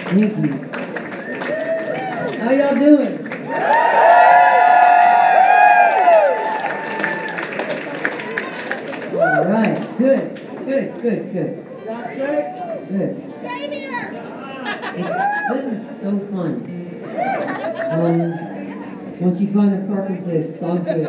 Thank you. How y'all doing? All right. Good. Good. Good. Stay here. This is so fun. Once you find a parking place, it's all good.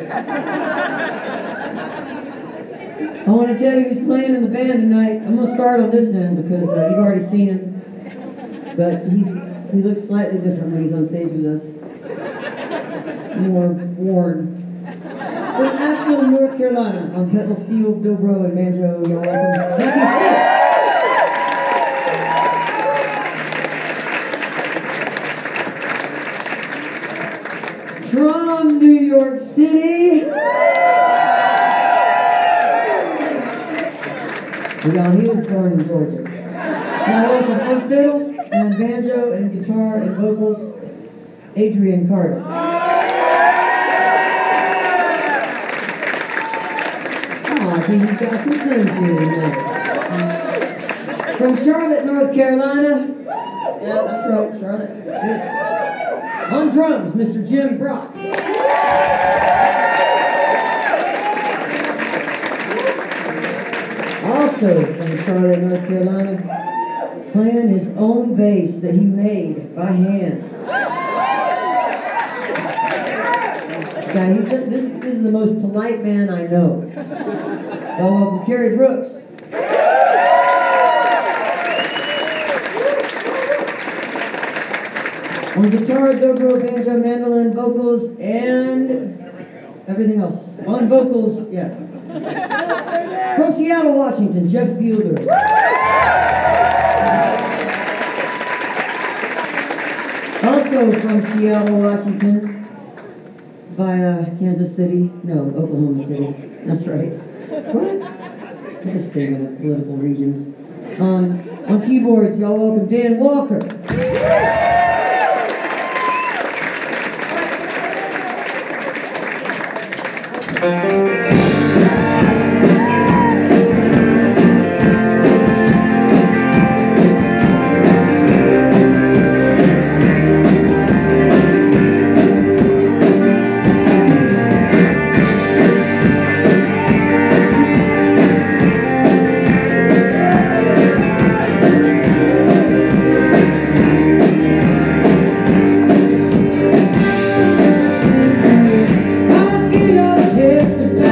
I want to tell you who's playing in the band tonight. I'm going to start on this end because you've already seen him. But he looks slightly different when he's on stage with us. More worn. From Asheville, North Carolina, on pedal steel, dobro, and banjo, y'all welcome. Becky Smith. From New York City. Well, he was born in Georgia. Y'all welcome on fiddle and banjo and guitar and vocals, Adrian Carter. Oh, I think he's got some friends here tonight. From Charlotte, North Carolina. Yeah, that's right, Charlotte. Good. On drums, Mr. Jim Brock. Also from Charlotte, North Carolina, playing his own bass that he made by hand. Guy, this is the most polite man I know. Y'all welcome Kerry Brooks. On guitar, dobro, banjo, mandolin, vocals, and everything else. On vocals, yeah. From Seattle, Washington, Jeff Fielder. Also from Seattle, Washington, via Kansas City, no, Oklahoma City. That's right. What? I'm just thinking of political regions. On keyboards, y'all welcome Dan Walker. I feel your chest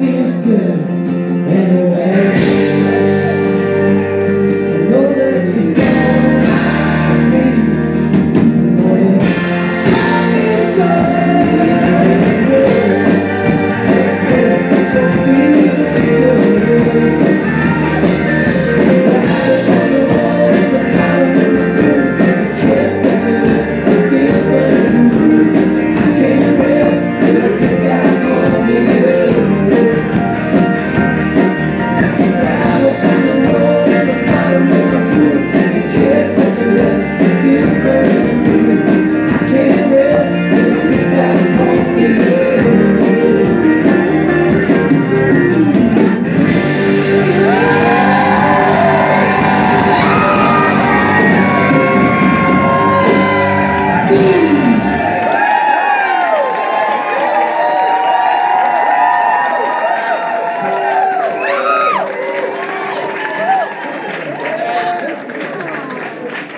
feels good anyway.